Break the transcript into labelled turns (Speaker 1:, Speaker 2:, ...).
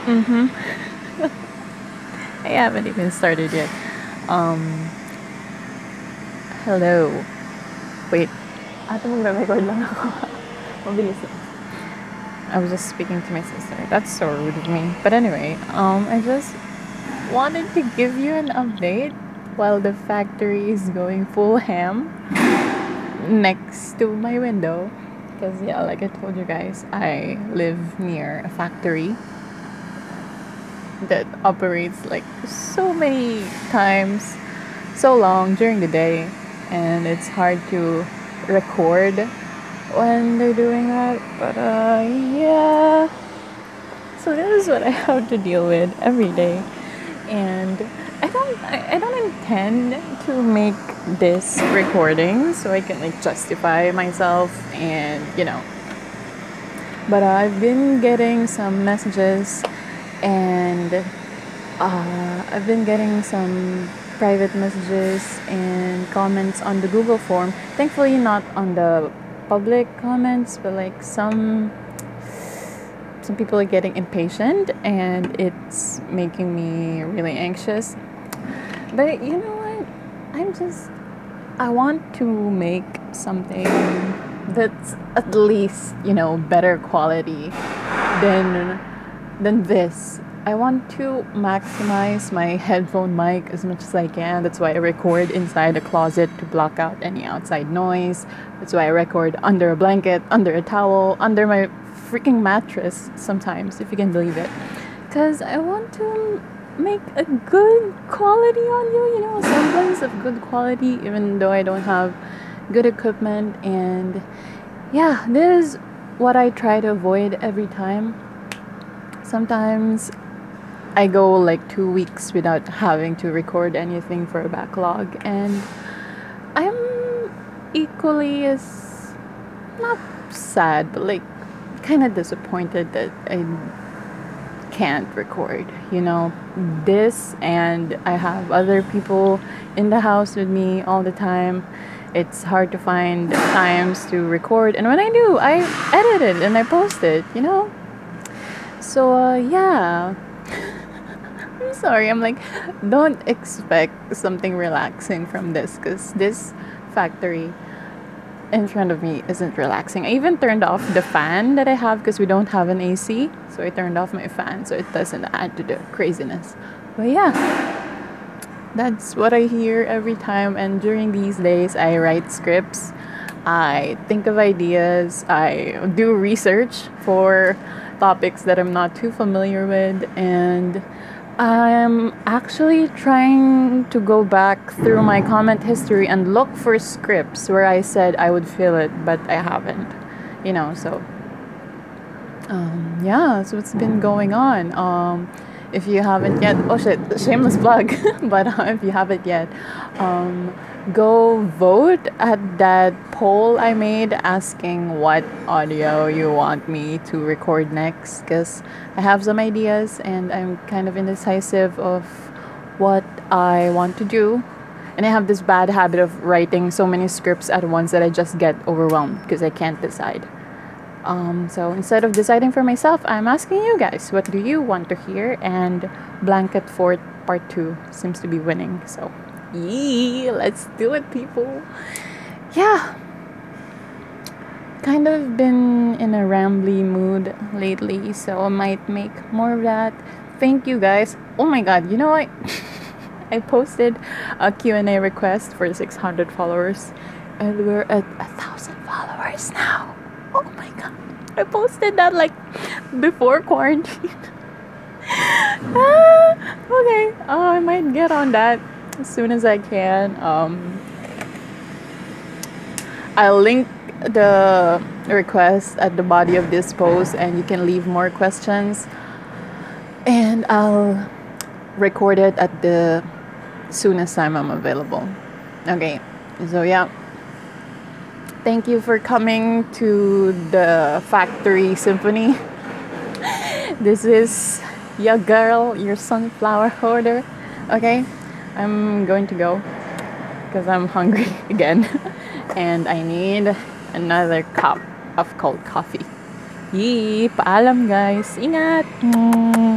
Speaker 1: Mm-hmm. I haven't even started yet. Um, hello. Wait. Ate, magre-record lang ako. Mabilis lang. I was just speaking to my sister. That's so rude of me. But anyway, I just wanted to give you an update while the factory is going full ham next to my window. Because, yeah, like I told you guys, I live near a factory that operates like so many times, so long during the day, and it's hard to record when they're doing that. But yeah, so this is what I have to deal with every day, and I don't intend to make this recording so I can like justify myself and but I've been getting some messages and I've been getting some private messages and comments on the Google form. Thankfully, not on the public comments, but like some people are getting impatient, and it's making me really anxious. But you know what? I want to make something that's at least better quality than this. I want to maximize my headphone mic as much as I can. That's why I record inside a closet to block out any outside noise. That's why I record under a blanket, under a towel, under my freaking mattress sometimes, if you can believe it. Because I want to make a good quality on a semblance of good quality, even though I don't have good equipment. And yeah, this is what I try to avoid every time. Sometimes I go like 2 weeks without having to record anything for a backlog, and I'm equally as not sad, but like kind of disappointed that I can't record, this, and I have other people in the house with me all the time. It's hard to find times to record, and when I do, I edit it and I post it. So, yeah. I'm sorry. I'm like, don't expect something relaxing from this, because this factory in front of me isn't relaxing. I even turned off the fan that I have because we don't have an AC. So I turned off my fan so it doesn't add to the craziness. But yeah, that's what I hear every time. And during these days, I write scripts. I think of ideas. I do research for topics that I'm not too familiar with, and I'm actually trying to go back through my comment history and look for scripts where I said I would fill it, but I haven't. So yeah, so it's been going on. If you haven't yet, oh shit, shameless plug, but if you haven't yet, go vote at that poll I made asking what audio you want me to record next, because I have some ideas and I'm kind of indecisive of what I want to do. And I have this bad habit of writing so many scripts at once that I just get overwhelmed because I can't decide. So instead of deciding for myself, I'm asking you guys, what do you want to hear? And Blanket Fort Part 2 seems to be winning. So, yee, let's do it, people. Yeah. Kind of been in a rambly mood lately, so I might make more of that. Thank you guys. Oh my god, you know what? I posted a Q&A request for 600 followers, and we're at 1,000 followers now. Oh my god. I posted that like before quarantine. Okay. I might get on that as soon as I can. I'll link the request at the body of this post, and you can leave more questions. And I'll record it at the soonest time I'm available. Okay. So yeah. Thank you for coming to the Factory Symphony. This is your girl, your sunflower hoarder. Okay, I'm going to go because I'm hungry again and I need another cup of cold coffee. Yee, paalam guys. Ingat!